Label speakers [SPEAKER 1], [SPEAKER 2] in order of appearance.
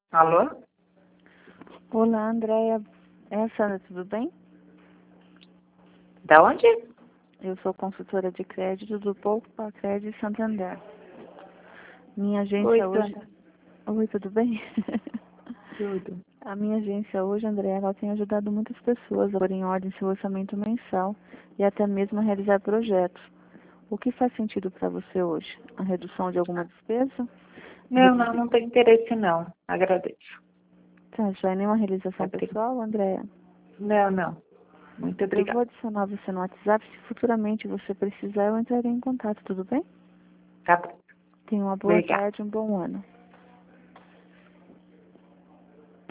[SPEAKER 1] Alô?
[SPEAKER 2] Olá, Andréia. É a Sandra, tudo bem?
[SPEAKER 1] Da onde?
[SPEAKER 2] Eu sou consultora de crédito do Pouco para Crédito Santander. Minha
[SPEAKER 1] Oi,
[SPEAKER 2] agência hoje...
[SPEAKER 1] Sandra.
[SPEAKER 2] Oi, tudo bem?
[SPEAKER 1] Tudo.
[SPEAKER 2] A minha agência hoje, Andréia, ela tem ajudado muitas pessoas a pôr em ordem seu orçamento mensal e até mesmo a realizar projetos. O que faz sentido para você hoje? A redução de alguma despesa?
[SPEAKER 1] Não tem interesse não. Agradeço.
[SPEAKER 2] Tá, já é nenhuma realização
[SPEAKER 1] Obrigada.
[SPEAKER 2] pessoal, Andréia?
[SPEAKER 1] Não. Muito
[SPEAKER 2] Eu vou
[SPEAKER 1] obrigada.
[SPEAKER 2] adicionar você no WhatsApp. Se futuramente você precisar, eu entrarei em contato, tudo bem?
[SPEAKER 1] Tá bom.
[SPEAKER 2] Tenha uma boa
[SPEAKER 1] Obrigada.
[SPEAKER 2] tarde e um bom ano.